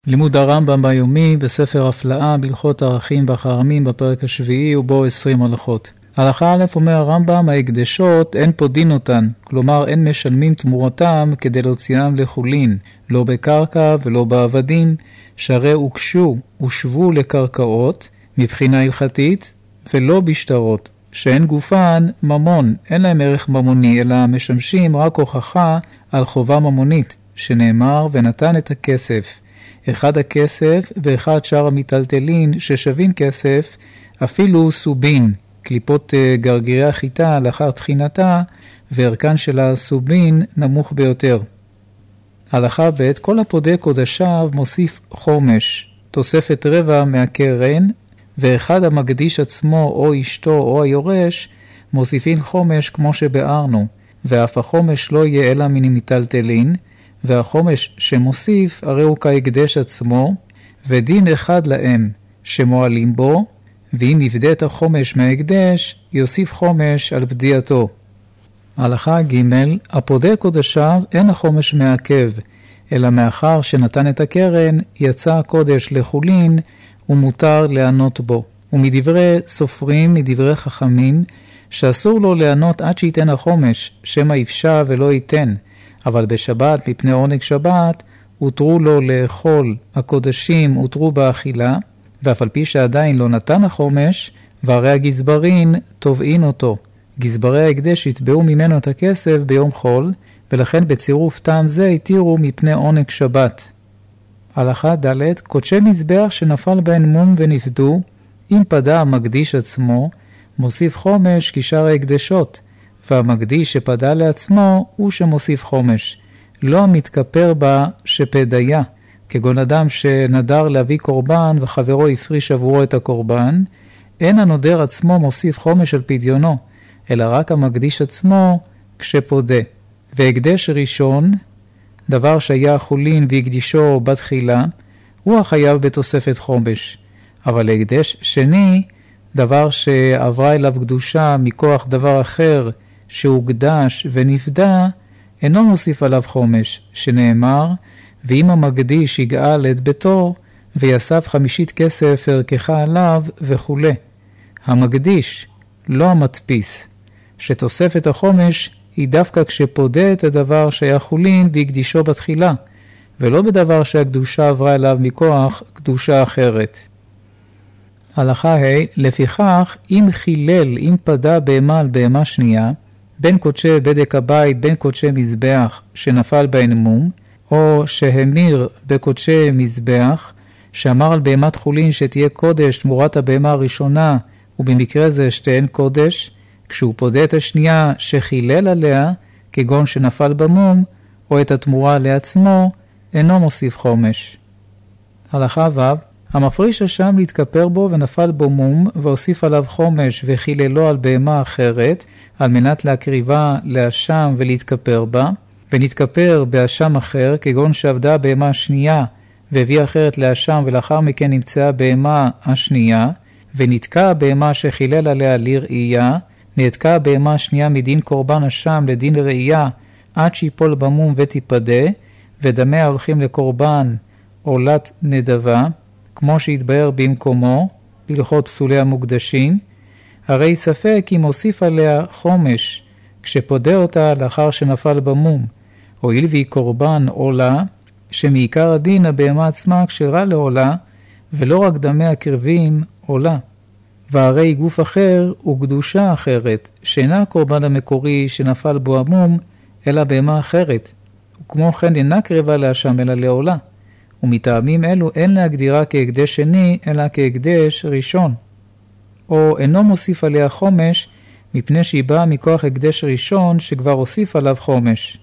לימוד הרמב"ם ביומי בספר הפלאה בהלכות ערכים וחרמים בפרק השביעי ובו 20 הלכות. הלכה א' אומר הרמב"ם, ההקדשות אין פודין אותן, כלומר אין משלמים תמורתם כדי להוציאם לחולין, לא בקרקע ולא בעבדים, שהרי הושבו לקרקעות מבחינה הלכתית ולא בשטרות, שאין גופן ממון, אין להם ערך ממוני, אלא משמשים רק הוכחה על חובה ממונית, שנאמר ונתן את הכסף. אחד הכסף ואחד שאר המטלטלין ששווין כסף, אפילו סובין, קליפות גרגירי החיטה לאחר תחינתה, וערכן של הסובין נמוך ביותר. הלכה ב' כל הפודה קודשיו מוסיף חומש, תוספת רבע מהקרן, ואחד המקדיש עצמו או אשתו או היורש, מוסיפין חומש כמו שבארנו, ואף החומש לא יהיה אלא מן מטלטלין, והחומש שמוסיף הרי הוא כהקדש עצמו, ודין אחד להם שמועלים בו, ואם יפדה את החומש מההקדש, יוסיף חומש על פדיעתו. הלכה ג' הפודה קודשיו אין החומש מעכב, אלא מאחר שנתן את הקרן, יצא הקודש לחולין, ומותר לענות בו. ומדברי סופרים, מדברי חכמים, שאסור לו לענות עד שייתן החומש, שמא יפשע ולא ייתן, אבל בשבת, מפני עונג שבת, הותרו לו לאכול, הקודשים הותרו באכילה, ואף על פי שעדיין לא נתן החומש, והרי הגזברין תובעין אותו. גזברי ההקדש יתבעו ממנו את הכסף ביום חול, ולכן בצירוף טעם זה התירו מפני עונג שבת. הלכה ד' קודשי מזבח שנפל בהן מום ונפדו, אם פדה המקדיש עצמו, מוסיף חומש כשאר ההקדשות, והמקדיש שפדה לעצמו הוא שמוסיף חומש. לא המתכפר בה שפדיה, כגון אדם שנדר להביא קורבן וחברו הפריש עבורו את הקורבן, אין הנודר עצמו מוסיף חומש על פדיונו, אלא רק המקדיש עצמו כשפודה. והקדש ראשון, דבר שהיה חולין והקדישו בתחילה, הוא החייב בתוספת חומש. אבל הקדש שני, דבר שעברה אליו קדושה מכוח דבר אחר שהוקדש ונפדה, אינו מוסיף עליו חומש, שנאמר, ואם המקדיש יגאל את ביתו, ויסף 50 כסף ערכך עליו וכו'. המקדיש, לא המדפיס, שתוספת החומש היא דווקא כשפודה את הדבר שהיה חולין והקדישו בתחילה, ולא בדבר שהקדושה עברה אליו מכוח קדושה אחרת. הלכה ה' לפיכך, אם חילל, אם פדה בהמה על בהמה שנייה, בין קודשי בדק הבית, בין קודשי מזבח שנפל בהן מום, או שהמיר בקודשי מזבח, שאמר על בהמת חולין שתהיה קודש תמורת הבהמה הראשונה, ובמקרה זה שתיהן קודש, כשהוא פודה את השנייה שחילל עליה, כגון שנפל במום, או את התמורה לעצמו, אינו מוסיף חומש. הלכה ו' המפריש השם להתכפר בו ונפל בו מום, והוסיף עליו חומש וחיללו על בהמה אחרת, על מנת להקריבה לאשם ולהתכפר בה, ונתכפר באשם אחר, כגון שעבדה בהמה השנייה, והביא אחרת לאשם, ולאחר מכן נמצאה בהמה השנייה, ונתקע בהמה שחילל עליה לראייה, נתקע בהמה השנייה מדין קורבן אשם לדין ראייה, עד שיפול במום ותיפדה, ודמיה הולכים לקורבן עולת נדבה, כמו שהתבאר במקומו, בהלכות פסולי המוקדשים, הרי ספק אם הוסיף עליה חומש, כשפודה אותה לאחר שנפל במום, הואיל והיא קורבן עולה, שמעיקר הדין הבהמה עצמה כשרה לעולה, ולא רק דמי הקרבים עולה. והרי גוף אחר הוא קדושה אחרת, שאינה הקורבן המקורי שנפל בו המום, אלא בהמה אחרת, וכמו כן אינה קרבה לאשם אלא לעולה. ומטעמים אלו אין להגדירה כהקדש שני, אלא כהקדש ראשון. או אינו מוסיף עליה חומש, מפני שהיא באה מכוח הקדש ראשון שכבר הוסיף עליו חומש.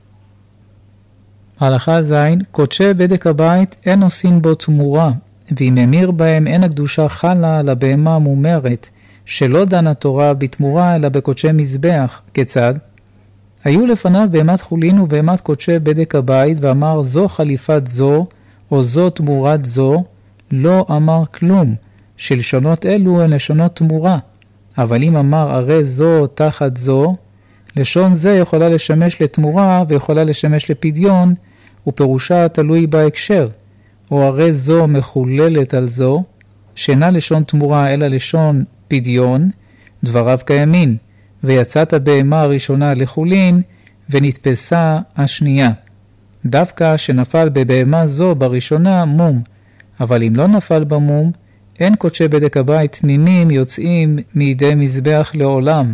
הלכה ז' קודשי בדק הבית אין עושים בו תמורה, ואם המיר בהם אין הקדושה חלה על הבהמה המומרת, שלא דנה תורה בתמורה אלא בקודשי מזבח. כיצד? היו לפניו בהמת חולין ובהמת קודשי בדק הבית, ואמר זו חליפת זו, או זו תמורת זו, לא אמר כלום, שלשונות אלו הן לשונות תמורה. אבל אם אמר הרי זו תחת זו, לשון זה יכולה לשמש לתמורה ויכולה לשמש לפדיון, ופירושה תלוי בהקשר. או הרי זו מחוללת על זו, שאינה לשון תמורה אלא לשון פדיון, דבריו קיימין, ויצאת בהמה הראשונה לחולין, ונתפסה השנייה. דווקא שנפל בבהמה זו בראשונה מום, אבל אם לא נפל במום, אין קודשי בדק הבית תמימים יוצאים מידי מזבח לעולם.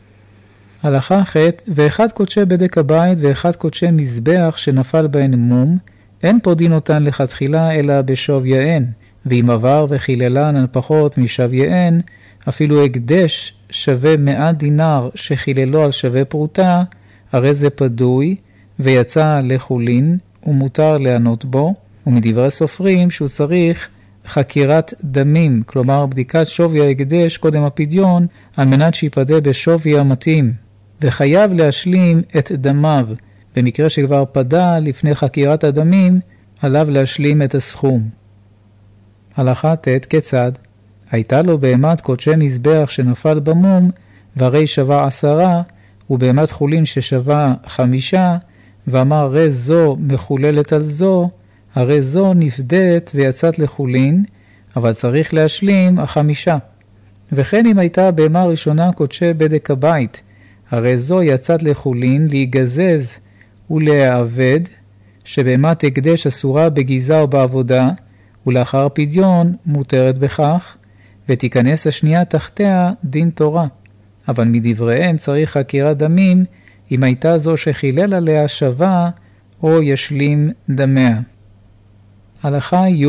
הלכה ח' ואחד קודשי בדק הבית ואחד קודשי מזבח שנפל בהן מום, אין פודין אותן לכתחילה אלא בשוויהן, ואם עבר וחיללן על פחות משוויהן, אפילו הקדש שווה 100 דינר שחיללו על שווה פרוטה, הרי זה פדוי, ויצא לחולין, ומותר לענות בו, ומדברי סופרים שהוא צריך חקירת דמים, כלומר בדיקת שווי ההקדש קודם הפדיון, על מנת שיפדה בשווי המתאים, וחייב להשלים את דמיו. במקרה שכבר פדה לפני חקירת הדמים, עליו להשלים את הסכום. הלכה ט' כיצד? הייתה לו בהמת קודשי מזבח שנפל במום, והרי שווה 10, ובהמת חולין ששווה 5, ואמר הרי זו מחוללת על זו, הרי זו נפדת ויצאת לחולין, אבל צריך להשלים 5. וכן אם הייתה בהמה ראשונה קודשי בדק הבית, הרי זו יצאת לחולין להיגזז ולהעבד, שבהמת הקדש אסורה בגיזה או בעבודה, ולאחר פדיון מותרת בכך, ותיכנס השנייה תחתיה דין תורה. אבל מדבריהם צריך חקירת דמים, אם הייתה זו שחילל עליה שווה, או ישלים דמיה. הלכה י'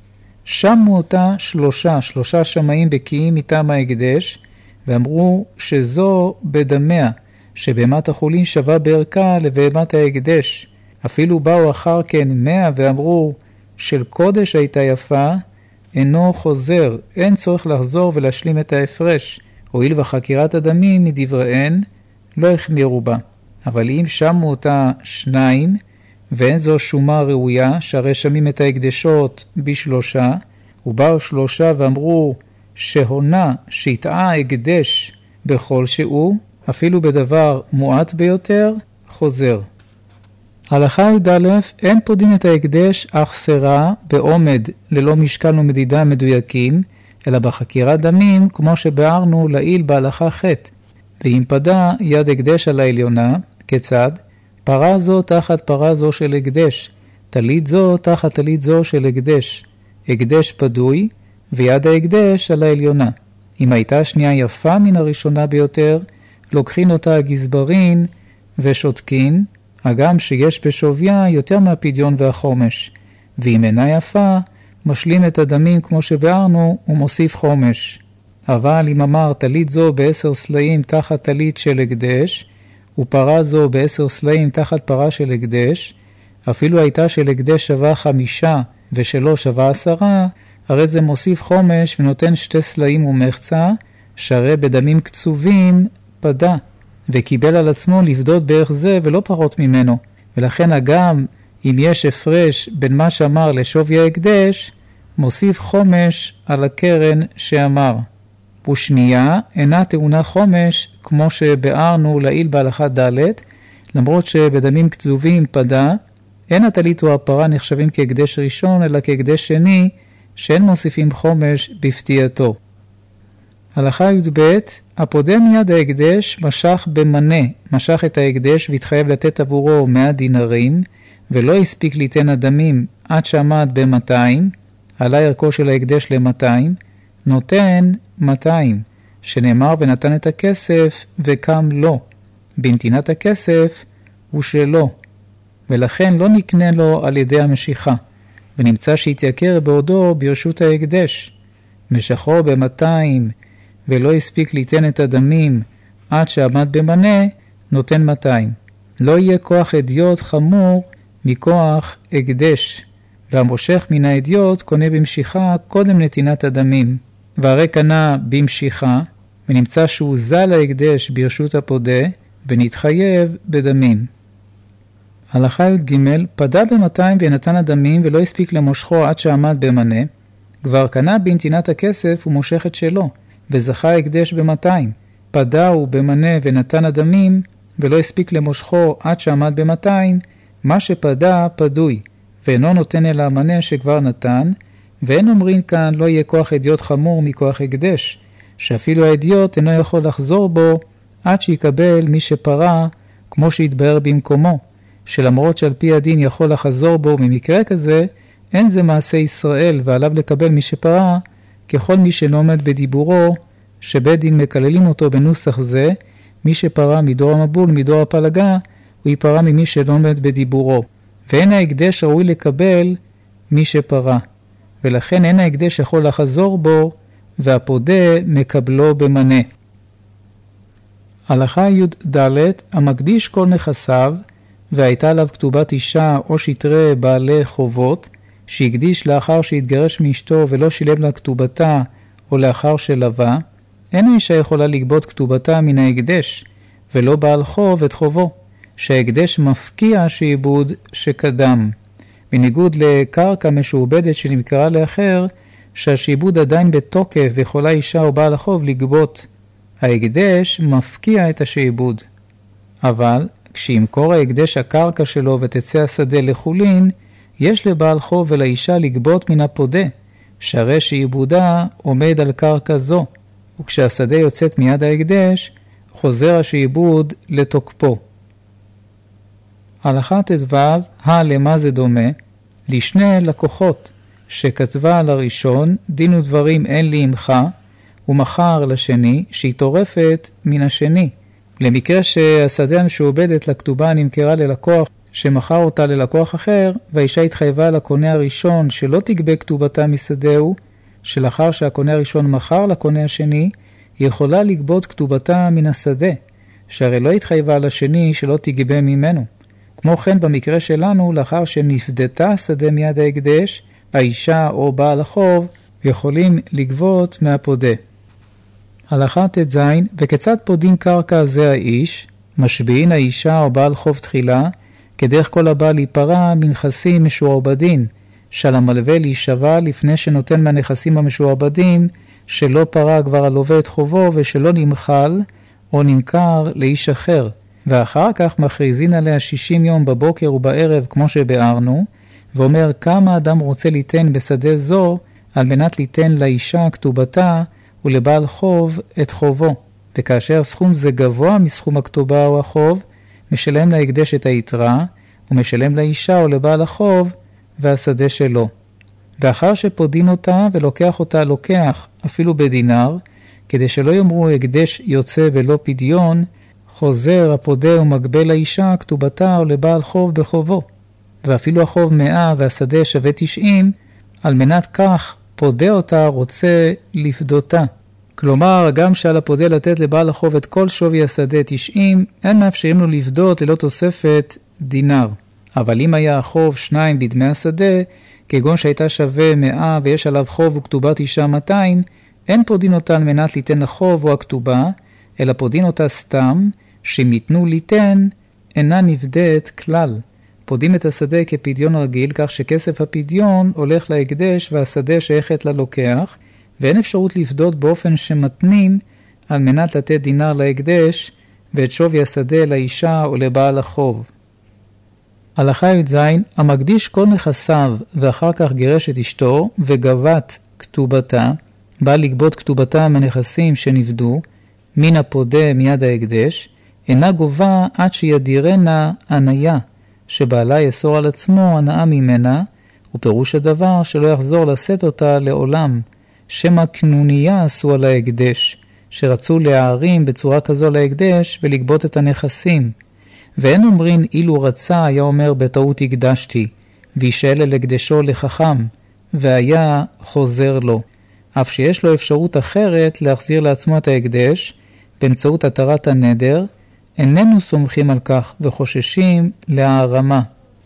שמו אותה 3 שמאים בקיאים מטעם ההקדש, ואמרו שזו בדמיה, שבהמת החולין שווה בערכה לבהמת ההקדש. אפילו באו אחר כן 100 ואמרו של קודש הייתה יפה, אינו חוזר, אין צורך לחזור ולהשלים את ההפרש, הואיל וחקירת הדמים מדבריהן לא החמירו בה. אבל אם שמו אותה 2, ואין זו שומה ראויה, שהרי שמים את ההקדשות ב3, ובאו 3 ואמרו שהונה שהטעה ההקדש בכל שהוא, אפילו בדבר מועט ביותר, חוזר. הלכה י"א אין פודין את ההקדש אך סרה בעומד ללא משקל ומדידה מדויקים, אלא בחקירת דמים כמו שבארנו לעיל בהלכה ח'. ואם פדה יד הקדש על העליונה, כיצד? פרה זו תחת פרה זו של הקדש, תלית זו תחת תלית זו של הקדש, הקדש פדוי, ויד ההקדש על העליונה. אם הייתה שנייה יפה מן הראשונה ביותר, לוקחין אותה הגזברין ושותקין, הגם שיש בשוויה יותר מהפדיון והחומש. ואם אינה יפה, משלים את הדמים כמו שבארנו ומוסיף חומש. אבל אם אמר תלית זו ב10 סלעים תחת תלית של הקדש, ופרה זו ב10 סלעים תחת פרה של הקדש, אפילו הייתה של הקדש שווה 5 ושלו שווה 10, הרי זה מוסיף חומש ונותן 2 סלעים ומחצה, שהרי בדמים קצובים פדה, וקיבל על עצמו לפדות בערך זה ולא פחות ממנו. ולכן הגם אם יש הפרש בין מה שאמר לשווי ההקדש, מוסיף חומש על הקרן שאמר. ושנייה אינה טעונה חומש כמו שבארנו לעיל בהלכה ד', למרות שבדמים קצובים פדה, אין הטלית או הפרה נחשבים כהקדש ראשון אלא כהקדש שני, שאין מוסיפים חומש בפתיעתו. הלכה י"ב הפודה מיד ההקדש משך במנה, משך את ההקדש והתחייב לתת עבורו 100 דינרים, ולא הספיק ליתן הדמים עד שעמד ב200, עלה ערכו של ההקדש ל200, נותן 200, שנאמר ונתן את הכסף וקם לו. בנתינת הכסף הוא שלו, ולכן לא נקנה לו על ידי המשיכה, ונמצא שהתייקר בעודו ברשות ההקדש. משכו ב200 ולא הספיק ליתן את הדמים עד שעמד במנה, נותן 200. לא יהיה כוח אדיוט חמור מכוח הקדש, והמושך מן האדיוט קונה במשיכה קודם נתינת הדמים. והרי קנה במשיכה, ונמצא שהוא זל ההקדש ברשות הפודה, ונתחייב בדמים. הלכה י"ג פדה ב200 ונתן הדמים ולא הספיק למושכו עד שעמד במנה, כבר קנה בנתינת הכסף ומושך את שלו, וזכה ההקדש ב200. פדה הוא במנה ונתן הדמים ולא הספיק למושכו עד שעמד ב200, מה שפדה פדוי, ואינו נותן אל המנה שכבר נתן, ואין אומרים כאן לא יהיה כוח אדיוט חמור מכוח הקדש, שאפילו האדיוט אינו יכול לחזור בו עד שיקבל מי שפרה, כמו שהתבהר במקומו, שלמרות שעל פי הדין יכול לחזור בו במקרה כזה, אין זה מעשה ישראל ועליו לקבל מי שפרה, ככל מי שנעמד בדיבורו, שבית דין מקללים אותו בנוסח זה, מי שפרה מדור המבול, מדור הפלגה, הוא ייפרה ממי שנעמד בדיבורו. ואין ההקדש ראוי לקבל מי שפרה, ולכן אין ההקדש יכול לחזור בו, והפודה מקבלו במנה. הלכה י"ד, המקדיש כל נכסיו, והייתה עליו כתובת אישה או שטרי בעלי חובות, שהקדיש לאחר שהתגרש מאשתו ולא שילם לה כתובתה, או לאחר שלווה, אין האישה יכולה לגבות כתובתה מן ההקדש, ולא בעל חוב את חובו, שההקדש מפקיע שעבוד שקדם. בניגוד לקרקע משועבדת שנמכרה לאחר, שהשעבוד עדיין בתוקף ויכולה אישה או בעל החוב לגבות. ההקדש מפקיע את השעבוד. אבל כשימכור ההקדש הקרקע שלו ותצא השדה לחולין, יש לבעל חוב ולאישה לגבות מן הפודה, שהרי שעבודה עומד על קרקע זו, וכשהשדה יוצאת מיד ההקדש, חוזר השעבוד לתוקפו. הלכה ט"ו, למה זה דומה? לשני לקוחות, שכתבה לראשון, דין ודברים אין לי עמך, ומחר לשני, שהיא טורפת מן השני. למקרה שהשדה המשועבדת לכתובה נמכרה ללקוח, שמכר אותה ללקוח אחר, והאישה התחייבה לקונה הראשון שלא תגבה כתובתה משדהו, שלאחר שהקונה הראשון מכר לקונה השני, היא יכולה לגבות כתובתה מן השדה, שהרי לא התחייבה לשני שלא תגבה ממנו. כמו כן במקרה שלנו, לאחר שנפדתה השדה מיד ההקדש, האישה או בעל החוב יכולים לגבות מהפודה. הלכה ט"ז, וכיצד פודים קרקע זה האיש, משביעין האישה או בעל חוב תחילה, כדרך כל הבא להיפרע מנכסים משועבדים, שעל המלווה להישבע לפני שנותן מהנכסים המשועבדים, שלא פרע כבר הלווה את חובו ושלא נמחל או נמכר לאיש אחר, ואחר כך מכריזין עליה 60 יום בבוקר ובערב כמו שבארנו, ואומר כמה אדם רוצה ליתן בשדה זו, על מנת ליתן לאישה כתובתה ולבעל חוב את חובו, וכאשר סכום זה גבוה מסכום הכתובה או החוב, משלם להקדש את היתרה, ומשלם לאישה או לבעל החוב והשדה שלו. ואחר שפודין אותה ולוקח אותה לוקח אפילו בדינר, כדי שלא יאמרו הקדש יוצא ולא פדיון, חוזר הפודה ומגבל לאישה כתובתה או לבעל חוב בחובו. ואפילו החוב 100 והשדה שווה 90, על מנת כך פודה אותה רוצה לפדותה. כלומר, גם שעל הפודה לתת לבעל החוב את כל שווי השדה 90, אין מאפשרים לו לפדות ללא תוספת דינר. אבל אם היה החוב 2 בדמי השדה, כגון שהייתה שווה 100 ויש עליו חוב וכתובת אישה 200, אין פודין אותה על מנת ליתן החוב או הכתובה, אלא פודין אותה סתם, שאם ייתנו ליתן, אינה נפדת כלל. פודים את השדה כפדיון רגיל, כך שכסף הפדיון הולך להקדש והשדה שייכת ללוקח, ואין אפשרות לפדות באופן שמתנים על מנת לתת דינר להקדש ואת שווי השדה לאישה או לבעל החוב. הלכה י"ז, המקדיש כל נכסיו ואחר כך גירש את אשתו וגבת כתובתה, בא לגבות כתובתה מהנכסים שנפדו, מן הפודה מיד ההקדש, אינה גובה עד שידירנה עניה, שבעלה יסור על עצמו הנאה ממנה, ופירוש הדבר שלא יחזור לשאת אותה לעולם, שמה קנוניה עשו על ההקדש, שרצו להערים בצורה כזו להקדש ולגבות את הנכסים. ואין אומרים אילו רצה היה אומר בטעות הקדשתי, וישאל אל הקדשו לחכם, והיה חוזר לו. אף שיש לו אפשרות אחרת להחזיר לעצמו את ההקדש, באמצעות התרת הנדר, איננו סומכים על כך וחוששים להערמה.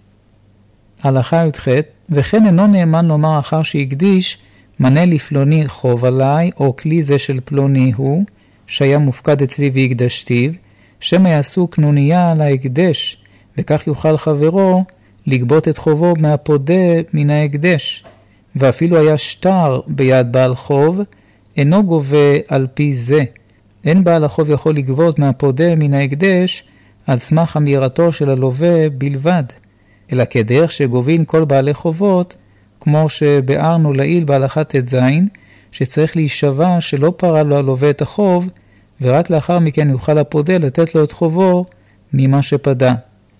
הלכה י"ח, וכן אינו נאמן לומר אחר שהקדיש, מנה לפלוני חוב עליי, או כלי זה של פלוני הוא, שהיה מופקד אצלי והקדשתיו, שמא יעשו קנוניה על ההקדש, וכך יוכל חברו לגבות את חובו מהפודה מן ההקדש. ואפילו היה שטר ביד בעל חוב, אינו גובה על פי זה. אין בעל החוב יכול לגבות מהפודה מן ההקדש, על סמך אמירתו של הלווה בלבד. אלא כדרך שגובין כל בעלי חובות, כמו שבארנו לעיל בהלכת ט"ז, שצריך להישבע שלא פרע לו הלווה את החוב, ורק לאחר מכן יוכל הפודה לתת לו את חובו ממה שפדה.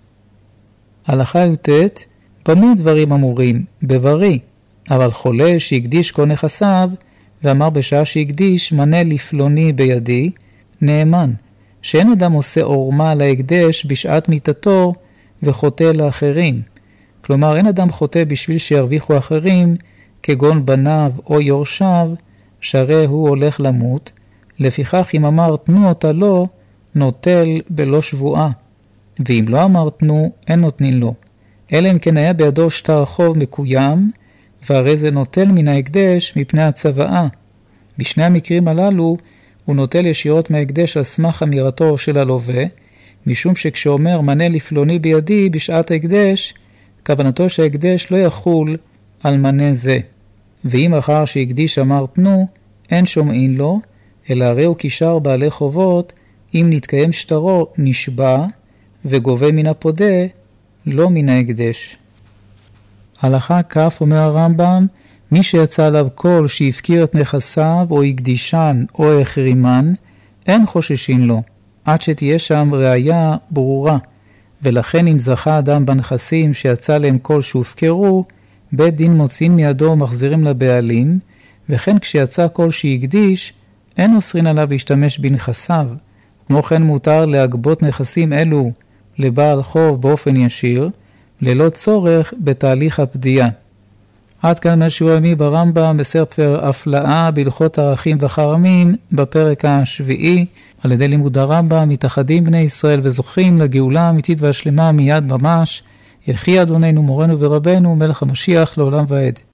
הלכה י"ט, במה דברים אמורים? בבריא, אבל חולה שהקדיש כל נכסיו, ואמר בשעה שהקדיש מנה לפלוני בידי, נאמן, שאין אדם עושה עורמה להקדש בשעת מיתתו וחוטא לאחרים. כלומר, אין אדם חוטא בשביל שירוויחו אחרים, כגון בניו או יורשיו, שהרי הוא הולך למות, לפיכך אם אמר תנו אותה לו, נוטל בלא שבועה, ואם לא אמר תנו, אין נותנים לו. אלא אם כן היה בידו שטר חוב מקוים, והרי זה נוטל מן ההקדש מפני הצוואה. בשני המקרים הללו, הוא נוטל ישירות מההקדש על סמך אמירתו של הלווה, משום שכשאומר מנה לפלוני בידי בשעת ההקדש, כוונתו שההקדש לא יחול על מנה זה. ואם אחר שהקדיש אמר תנו, אין שומעין לו, אלא הרי הוא קישר בעלי חובות, אם נתקיים שטרו נשבע, וגובה מן הפודה, לא מן ההקדש. הלכה כ' אומר הרמב"ם, מי שיצא עליו כל שהפקיר את נכסיו או הקדישן או החרימן, אין חוששין לו, עד שתהיה שם ראיה ברורה, ולכן אם זכה אדם בנכסים שיצא להם כל שהופקרו, בית דין מוצאים מידו ומחזירים לבעלים, וכן כשיצא כל שהקדיש, אין אוסרין עליו להשתמש בנכסיו. כמו כן מותר להגבות נכסים אלו לבעל חוב באופן ישיר, ללא צורך בתהליך הפדיעה. עד כאן מהשיעור היומי ברמב"ם בספר הפלאה בהלכות ערכים וחרמים בפרק השביעי. על ידי לימוד הרמב"ם מתאחדים בני ישראל וזוכים לגאולה האמיתית והשלמה מיד ממש. יחי אדוננו מורנו ורבנו מלך המשיח לעולם ועד.